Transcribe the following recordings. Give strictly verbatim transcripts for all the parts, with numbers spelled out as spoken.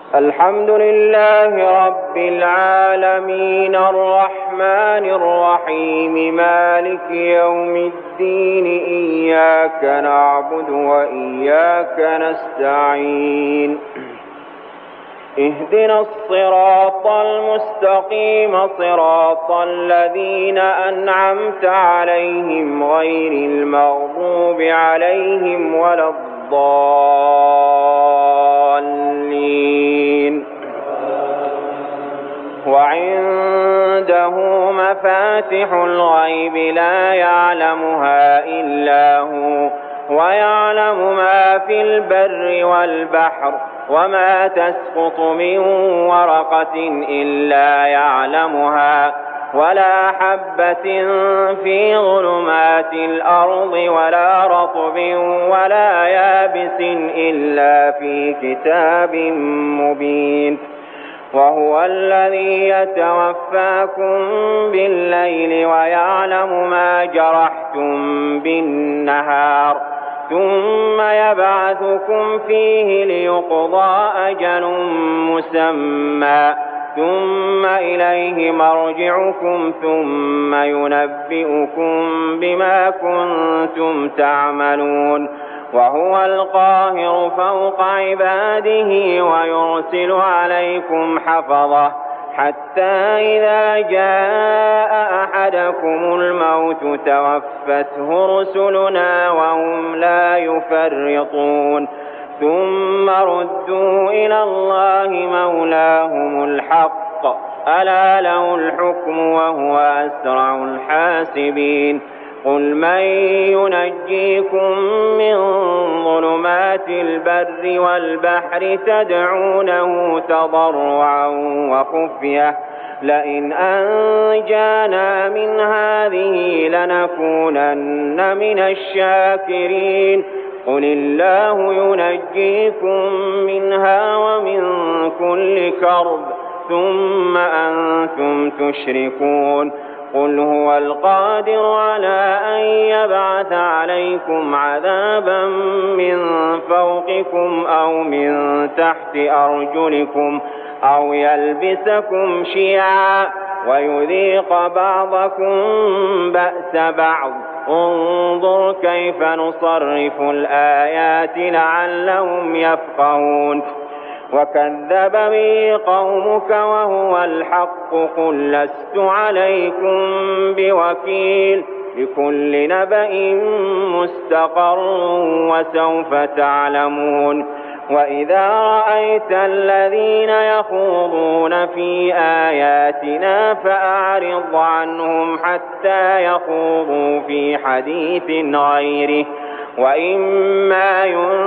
الحمد لله رب العالمين الرحمن الرحيم مالك يوم الدين إياك نعبد وإياك نستعين اهدنا الصراط المستقيم صراط الذين أنعمت عليهم غير المغضوب عليهم ولا الضالين. وعنده مفاتح الغيب لا يعلمها إلا هو ويعلم ما في البر والبحر وما تسقط من ورقة إلا يعلمها ولا حبة في ظلمات الأرض ولا رطب ولا يابس إلا في كتاب مبين. وهو الذي يتوفاكم بالليل ويعلم ما جرحتم بالنهار ثم يبعثكم فيه ليقضى أجل مسمى ثم إليه مرجعكم ثم ينبئكم بما كنتم تعملون. وهو القاهر فوق عباده ويرسل عليكم حفظة حتى إذا جاء أحدكم الموت توفته رسلنا وهم لا يفرطون ثم ردوا إلى الله مولاهم الحق ألا له الحكم وهو أسرع الحاسبين. قل من ينجيكم من ظلمات البر والبحر تدعونه تضرعا وخفية لئن أنجانا من هذه لنكونن من الشاكرين. قل الله ينجيكم منها ومن كل كرب ثم أنتم تشركون. قل هو القادر على أن يبعث عليكم عذابا من فوقكم أو من تحت أرجلكم أو يلبسكم شيعا ويذيق بعضكم بأس بعض. انظر كيف نصرف الآيات لعلهم يفقهون. وكذب به قومك وهو الحق قل لست عليكم بوكيل لكل نبأ مستقر وسوف تعلمون. وإذا رأيت الذين يخوضون في آياتنا فأعرض عنهم حتى يخوضوا في حديث غيره وإما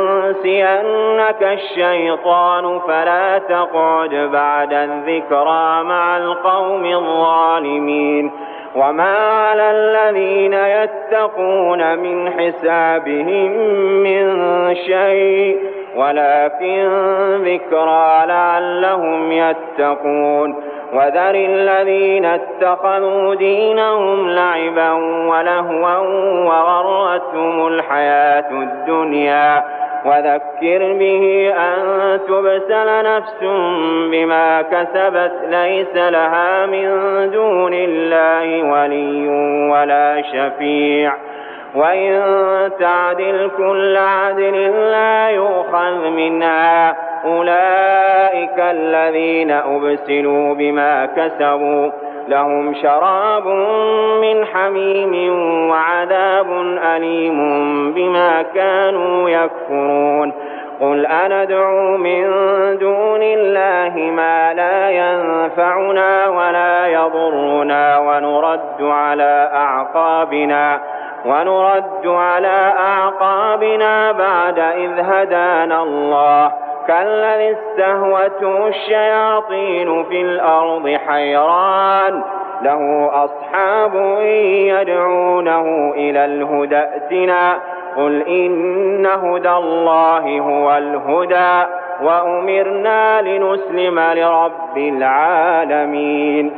ينسينك الشيطان فلا تقعد بعد الذكرى مع القوم الظالمين. وما على الذين يتقون من حسابهم من شيء ولكن ذكرى لعلهم يتقون. وذر الذين اتخذوا دينهم لعبا ولهوا وغرتهم الحياة الدنيا وذكر به أن تبسل نفس بما كسبت ليس لها من دون الله ولي ولا شفيع وإن تعدل كل عدل لا يؤخذ منها أولئك الذين أبسلوا بما كسبوا لهم شراب من حميم وعذاب أليم بما كانوا يكفرون. قل أندعو من دون الله ما لا ينفعنا ولا يضرنا ونرد على أعقابنا ونرد على أعقابنا بعد إذ هدانا الله كالذي استهوته الشياطين في الأرض حيران له أصحاب يدعونه إلى الهدى ائتنا قل إن هدى الله هو الهدى وأمرنا لنسلم لرب العالمين.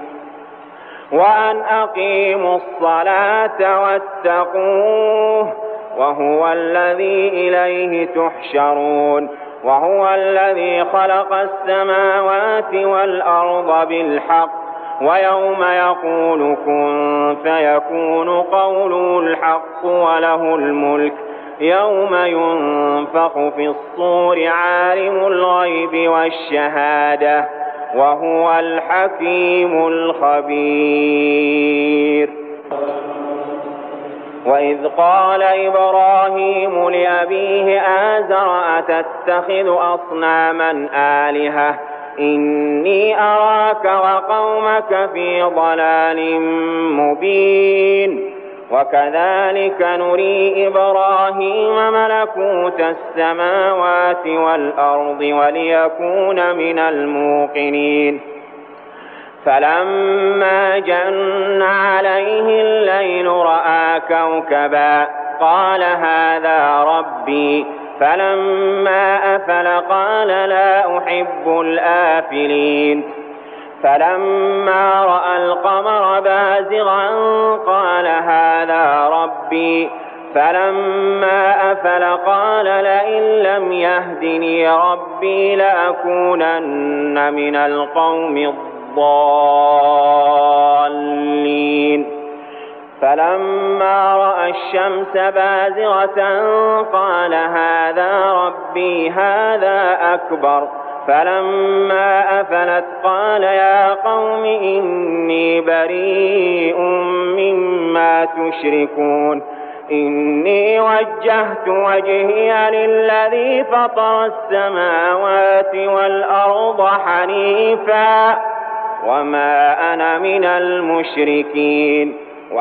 وأن أقيموا الصلاة واتقوه وهو الذي إليه تحشرون. وهو الذي خلق السماوات والأرض بالحق ويوم يقول كن فيكون قوله الحق وله الملك يوم ينفخ في الصور عالم الغيب والشهادة وهو الحكيم الخبير. وإذ قال إبراهيم لأبيه آزر أتتخذ أصناما آلهة إني أراك وقومك في ضلال مبين. وكذلك نري إبراهيم ملكوت السماوات والأرض وليكون من الموقنين. فلما جن عليه الليل رأى كوكبا قال هذا ربي فلما أفل قال لا أحب الآفلين. فلما رأى القمر بازغا قال هذا ربي فلما أفل قال لئن لم يهدني ربي لأكونن من القوم الضالين. فلما رأى الشمس بازغة قال هذا ربي هذا أكبر. فلما أفلت قال يا قوم إني بريء مما تشركون إني وجهت وجهي للذي فطر السماوات والأرض حنيفا وما أنا من المشركين.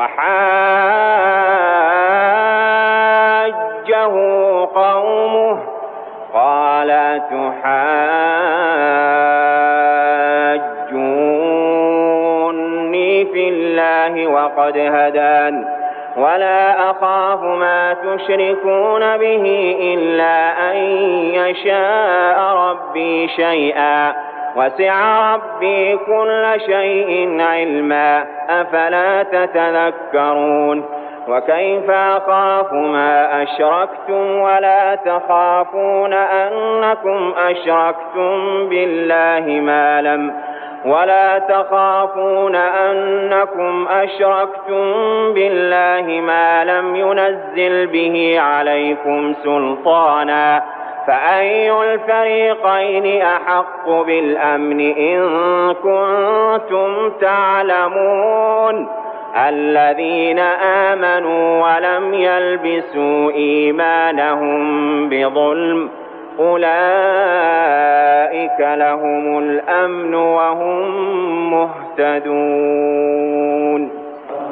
وحاجه قومه قال تحاجوني في الله وقد هدان ولا أخاف ما تشركون به إلا أن يشاء ربي شيئا وسع ربي كل شيء علما أفلا تتذكرون. وكيف أخاف ما أشركتم ولا تخافون أنكم أشركتم بالله ما لم ولا تخافون أنكم أشركتم بالله ما لم ينزل به عليكم سلطانا فأي الفريقين أحق بالأمن إن كنتم تعلمون. الذين آمنوا ولم يلبسوا إيمانهم بظلم أولئك لهم الأمن وهم مهتدون.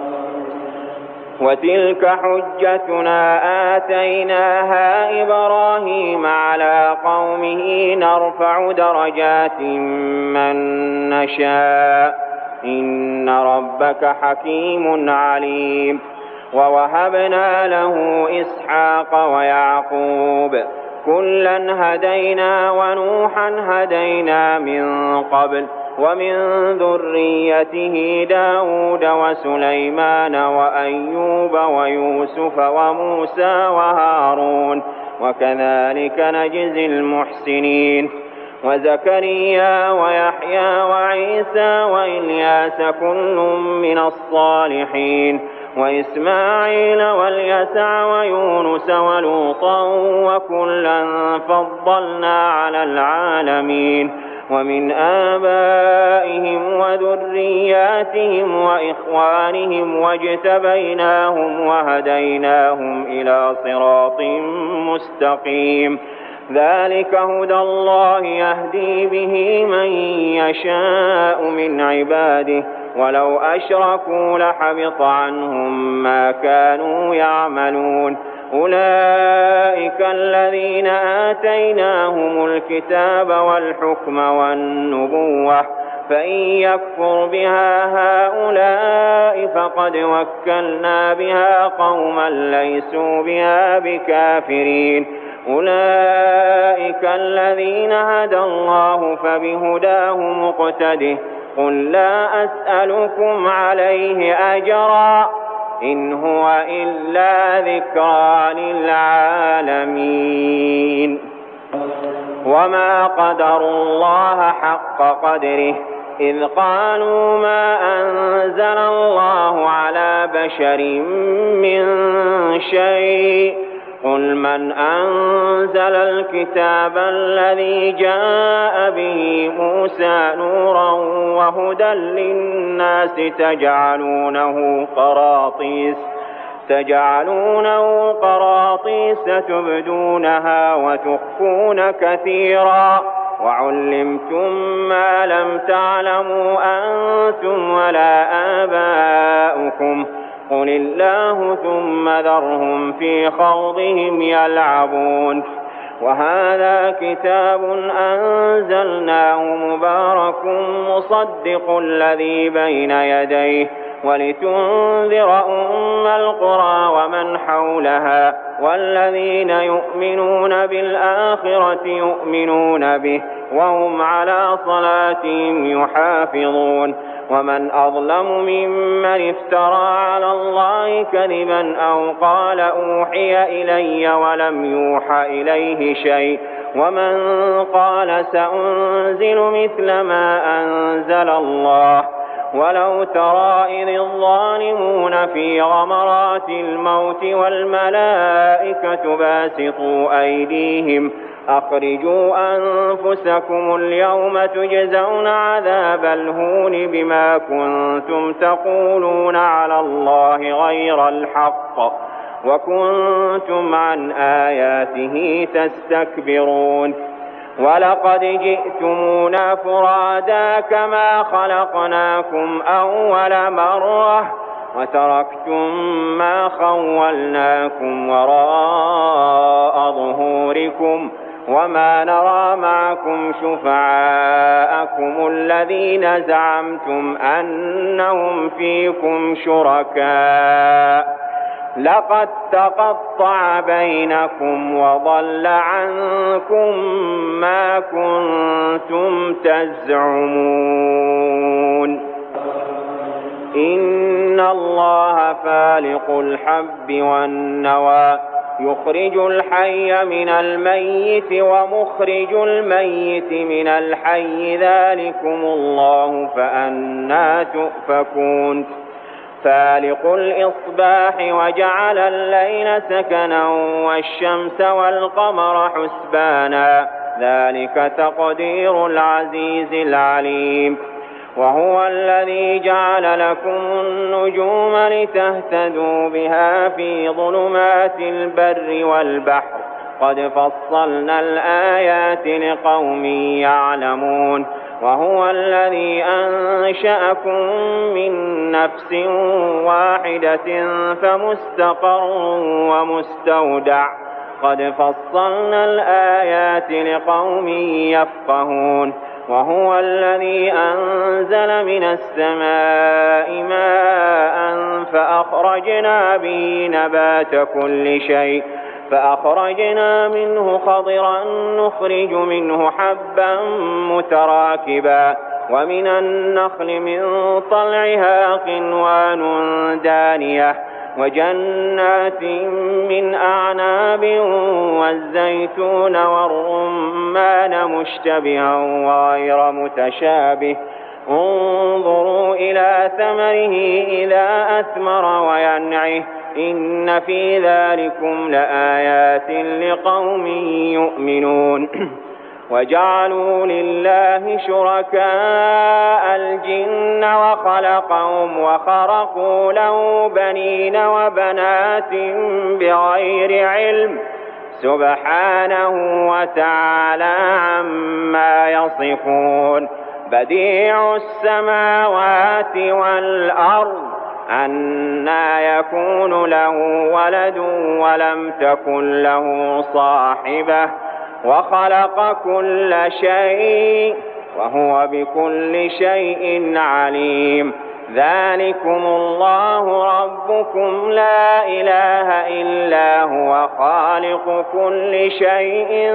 وتلك حجتنا آتيناها إبراهيم على قومه نرفع درجات من نشاء إن ربك حكيم عليم. ووهبنا له إسحاق ويعقوب كلا هدينا ونوحا هدينا من قبل ومن ذريته داود وسليمان وأيوب ويوسف وموسى وهارون وكذلك نجزي المحسنين. وزكريا ويحيى وعيسى وإلياس كل من الصالحين وإسماعيل واليسع ويونس ولوطا وكلا فضلنا على العالمين. ومن آبائهم وذرياتهم وإخوانهم واجتبيناهم وهديناهم إلى صراط مستقيم. ذلك هدى الله يهدي به من يشاء من عباده ولو أشركوا لحبط عنهم ما كانوا يعملون. أولئك الذين آتيناهم الكتاب والحكم والنبوة فإن يكفر بها هؤلاء فقد وكلنا بها قوما ليسوا بها بكافرين. أولئك الذين هدى الله فبهداه مقتده قل لا أسألكم عليه أجرا إن هو إلا ذكرى للعالمين. وما قدروا الله حق قدره إذ قالوا ما أنزل الله على بشر من شيء قل من أنزل الكتاب الذي جاء به موسى نورا وهدى للناس تجعلونه قراطيس تجعلونه قراطيس تبدونها وتخفون كثيرا وعلمتم ما لم تعلموا أنتم ولا آباؤكم قل الله ثم ذرهم في خوضهم يلعبون وهذا كتاب أنزلناه مبارك مصدق الذي بين يديه ولتنذر أم القرى ومن حولها والذين يؤمنون بالآخرة يؤمنون به وهم على صلاتهم يحافظون ومن أظلم ممن افترى على الله كذبا أو قال أوحي إلي ولم يوحى إليه شيء ومن قال سأنزل مثل ما أنزل الله ولو ترى إذ الظالمون في غمرات الموت والملائكة باسطوا أيديهم أخرجوا أنفسكم اليوم تجزون عذاب الهون بما كنتم تقولون على الله غير الحق وكنتم عن آياته تستكبرون ولقد جئتمونا فرادا كما خلقناكم أول مرة وتركتم ما خولناكم وراء ظهوركم وما نرى معكم شفعاءكم الذين زعمتم أنهم فيكم شركاء لقد تقطع بينكم وضل عنكم ما كنتم تزعمون إن الله فالق الحب والنوى يخرج الحي من الميت ومخرج الميت من الحي ذلكم الله فأنى تؤفكون فالق الإصباح وجعل الليل سكنا والشمس والقمر حسبانا ذلك تقدير العزيز العليم وهو الذي جعل لكم النجوم لتهتدوا بها في ظلمات البر والبحر قد فصلنا الآيات لقوم يعلمون وهو الذي أنشأكم من نفس واحدة فمستقر ومستودع قد فصلنا الآيات لقوم يفقهون وهو الذي أنزل من السماء ماء فأخرجنا به نبات كل شيء فأخرجنا منه خضرا نخرج منه حبا متراكبا ومن النخل من طلعها قنوان دانية وجنات من أعناب والزيتون والرمان مشتبها وغير متشابه انظروا إلى ثمره إذا أثمر وينعه إن في ذلكم لآيات لقوم يؤمنون وجعلوا لله شركاء الجن وخلقهم وخرقوا له بنين وبنات بغير علم سبحانه وتعالى عما يصفون بديع السماوات والأرض أنى يكون له ولد ولم تكن له صاحبة وخلق كل شيء وهو بكل شيء عليم ذلكم الله ربكم لا إله إلا هو خالق كل شيء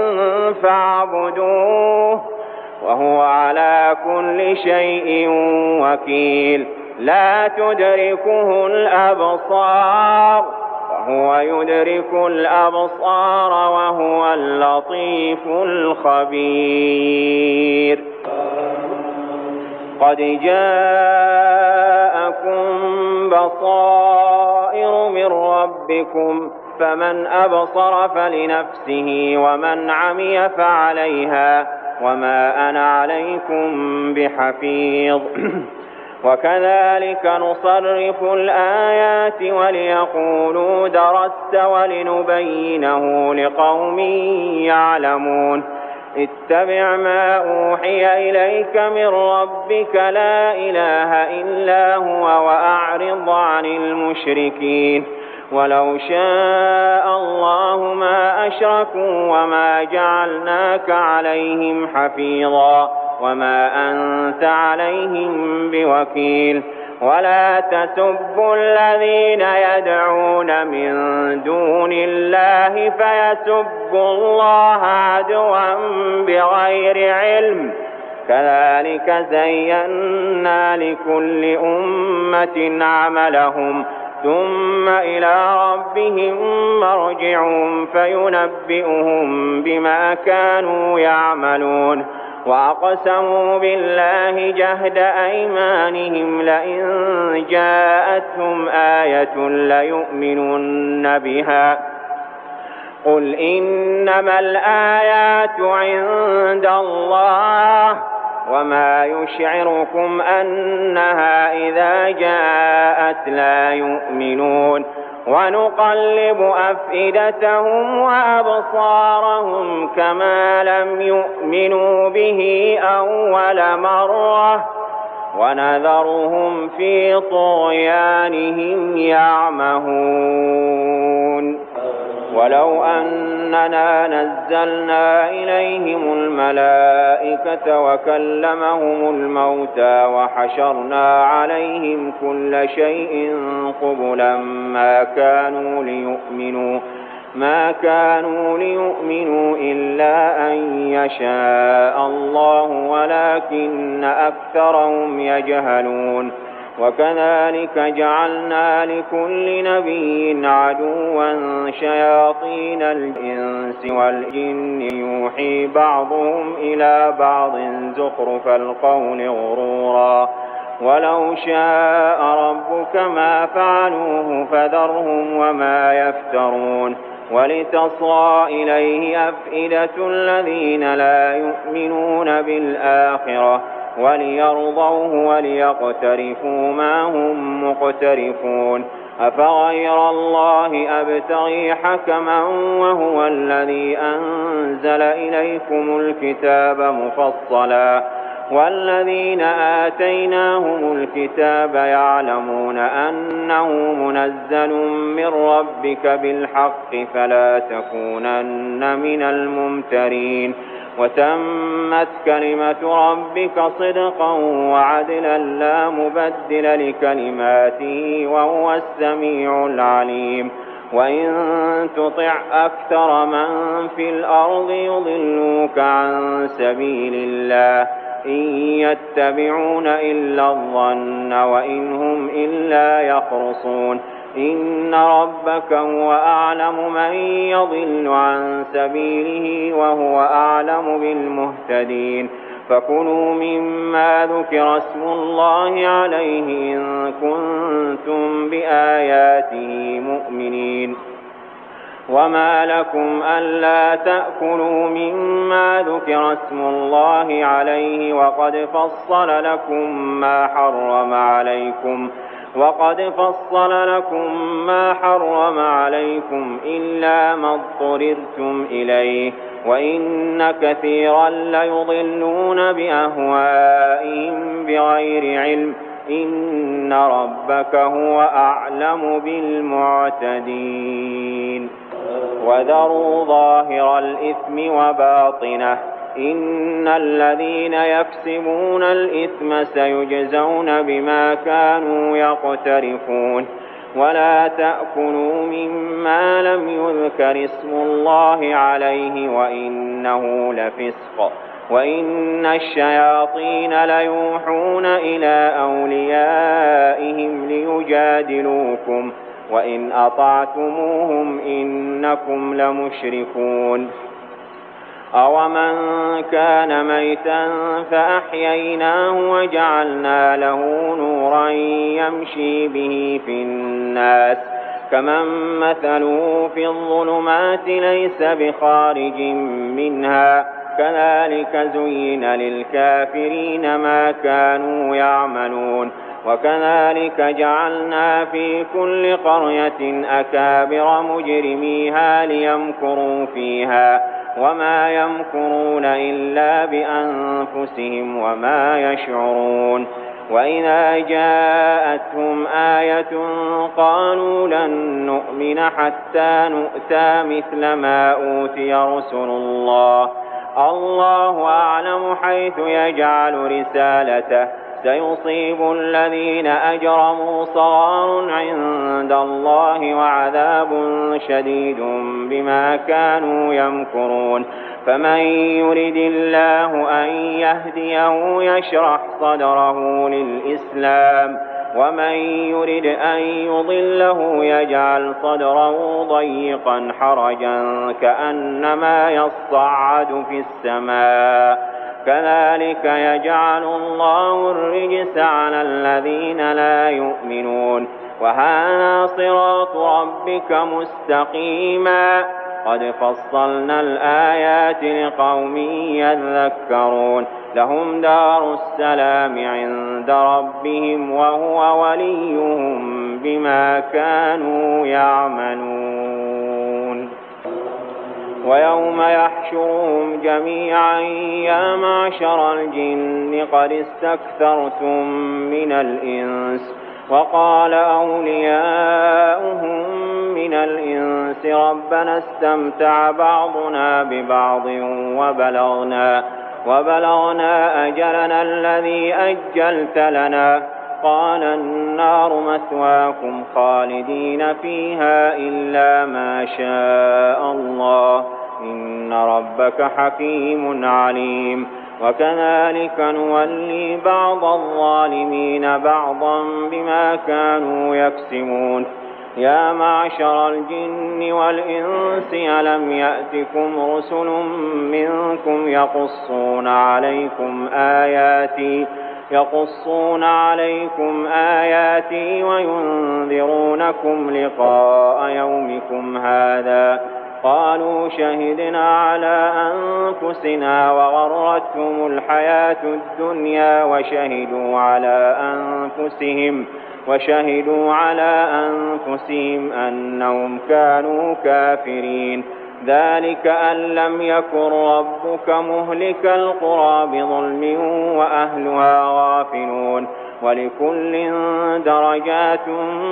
فاعبدوه وهو على كل شيء وكيل لا تدركه الأبصار وهو يدرك الأبصار وهو اللطيف الخبير. قد جاءكم بصائر من ربكم فمن أبصر فلنفسه ومن عمي فعليها وما أنا عليكم بحفيظ. وكذلك نصرف الآيات وليقولوا درست ولنبينه لقوم يعلمون. اتبع ما أوحي إليك من ربك لا إله إلا هو وأعرض عن المشركين. ولو شاء الله ما أشركوا وما جعلناك عليهم حفيظا وما أنت عليهم بوكيل. ولا تسبوا الذين يدعون من دون الله فيسبوا الله عدوا بغير علم. كذلك زينا لكل أمة عملهم ثم إلى ربهم مرجعهم فينبئهم بما كانوا يعملون. وأقسموا بالله جهد أيمانهم لئن جاءتهم آية ليؤمنن بها. قل إنما الآيات عند الله وما يشعركم أنها إذا جاءت لا يؤمنون. ونقلب أفئدتهم وأبصارهم كما لم يؤمنوا به أول مرة ونذرهم في طغيانهم يعمهون. ولو أننا نزلنا إليهم الملائكة وكلمهم الموتى وحشرنا عليهم كل شيء قبلا ما كانوا ليؤمنوا ما كانوا ليؤمنوا إلا أن يشاء الله ولكن أكثرهم يجهلون. وكذلك جعلنا لكل نبي عدوا شياطين الإنس والجن يوحي بعضهم إلى بعض زخرف القول غرورا. ولو شاء ربك ما فعلوه فذرهم وما يفترون. ولتصغى إليه أفئدة الذين لا يؤمنون بالآخرة وليرضوه وليقترفوا ما هم مقترفون. أفغير الله أبتغي حكما وهو الذي أنزل إليكم الكتاب مفصلا والذين آتيناهم الكتاب يعلمون أنه منزل من ربك بالحق فلا تكونن من الممترين. وتمت كلمة ربك صدقا وعدلا لا مبدل لكلماته وهو السميع العليم. وإن تطع أكثر من في الأرض يضلوك عن سبيل الله إن يتبعون إلا الظن وإن هم إلا يخرصون. إن ربك هو أعلم من يضل عن سبيله وهو أعلم بالمهتدين. فكلوا مما ذكر اسم الله عليه إن كنتم بآياته مؤمنين. وما لكم ألا تأكلوا مما ذكر اسم الله عليه وقد فصل لكم ما حرم عليكم وقد فصل لكم ما حرم عليكم إلا ما اضطررتم إليه وإن كثيرا ليضلون بأهوائهم بغير علم. إن ربك هو أعلم بالمعتدين. وذروا ظاهر الإثم وباطنه إن الذين يكسبون الإثم سيجزون بما كانوا يقترفون. ولا تأكلوا مما لم يذكر اسم الله عليه وإنه لفسق وإن الشياطين ليوحون إلى أوليائهم ليجادلوكم وإن أطعتموهم إنكم لمشركون أومن كان ميتا فأحييناه وجعلنا له نورا يمشي به في الناس كمن مثله في الظلمات ليس بخارج منها كذلك زين للكافرين ما كانوا يعملون وكذلك جعلنا في كل قرية أكابر مجرميها ليمكروا فيها وما يمكرون إلا بأنفسهم وما يشعرون وإذا جاءتهم آية قالوا لن نؤمن حتى نؤتى مثل ما أوتي رسل الله الله أعلم حيث يجعل رسالته سيصيب الذين أجرموا صغار عند الله وعذاب شديد بما كانوا يمكرون فمن يرد الله أن يهديه يشرح صدره للإسلام ومن يرد أن يضله يجعل صدره ضيقا حرجا كأنما يصعد في السماء كذلك يجعل الله الرجس على الذين لا يؤمنون وهذا صراط ربك مستقيما قد فصلنا الآيات لقوم يذكرون لهم دار السلام عند ربهم وهو وليهم بما كانوا يعملون ويوم يحشرهم جميعا يا معشر الجن قد استكثرتم من الإنس وقال أولياؤهم من الإنس ربنا استمتع بعضنا ببعض وبلغنا وبلغنا أجلنا الذي أجلت لنا قال النار مثواكم خالدين فيها إلا ما شاء الله إن ربك حكيم عليم وكذلك نولي بعض الظالمين بعضا بما كانوا يكسبون يا معشر الجن والإنس ألم يأتكم رسل منكم يقصون عليكم آياتي يقصون عليكم آياتي وينذرونكم لقاء يومكم هذا قالوا شهدنا على أنفسنا وغرتهم الحياة الدنيا وشهدوا على أنفسهم وشهدوا على أنفسهم أنهم كانوا كافرين ذلك أن لم يكن ربك مهلك القرى بظلم وأهلها غافلون ولكل درجات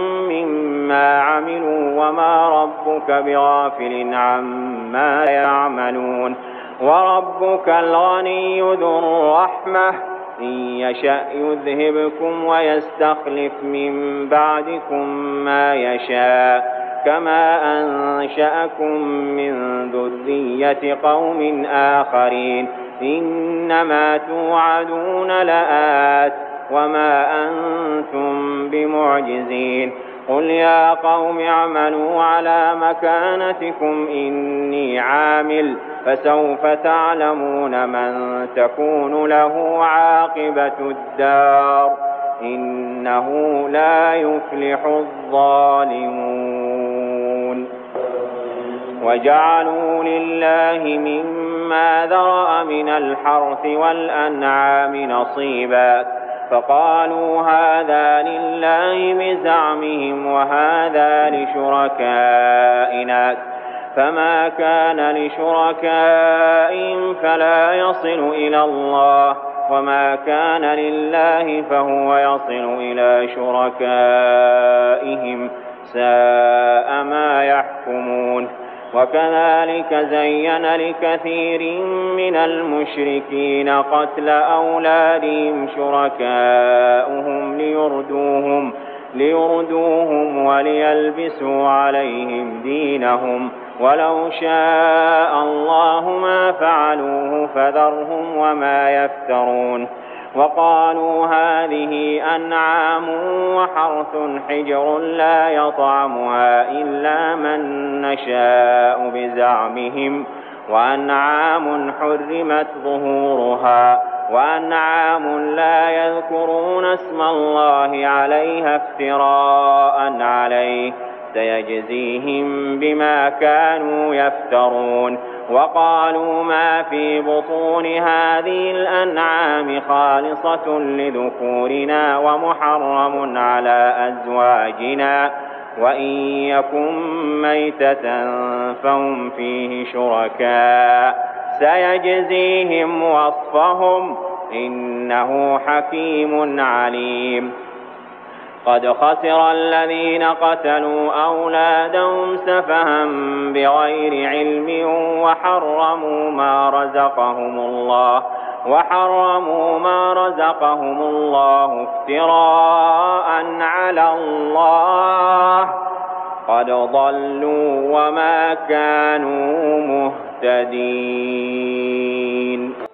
مما عملوا وما ربك بغافل عما يعملون وربك الغني ذو الرحمة إن يشأ يذهبكم ويستخلف من بعدكم ما يشاء كما أنشأكم من ذرية قوم آخرين إنما توعدون لآت وما أنتم بمعجزين قل يا قوم اعملوا على مكانتكم إني عامل فسوف تعلمون من تكون له عاقبة الدار إنه لا يفلح الظالمون وجعلوا لله مما ذرأ من الحرث والأنعام نصيبا فقالوا هذا لله بزعمهم وهذا لشركائنا فما كان لشركائهم فلا يصل إلى الله وما كان لله فهو يصل إلى شركائهم ساء ما يحكمون وكذلك زين لكثير من المشركين قتل أولادهم شركاؤهم ليردوهم, ليردوهم وليلبسوا عليهم دينهم ولو شاء الله ما فعلوه فذرهم وما يفترون وقالوا هذه أنعام وحرث حجر لا يطعمها إلا من نشاء بزعمهم وأنعام حرمت ظهورها وأنعام لا يذكرون اسم الله عليها افتراء عليه سيجزيهم بما كانوا يفترون. وقالوا ما في بطون هذه الأنعام خالصة لذكورنا ومحرم على أزواجنا وإن يكن ميتة فهم فيه شركاء سيجزيهم وصفهم إنه حكيم عليم. قد خسر الذين قتلوا أولادهم سفها بغير علم وحرموا ما رزقهم الله وحرموا ما رزقهم الله افتراء على الله قد ضلوا وما كانوا مهتدين.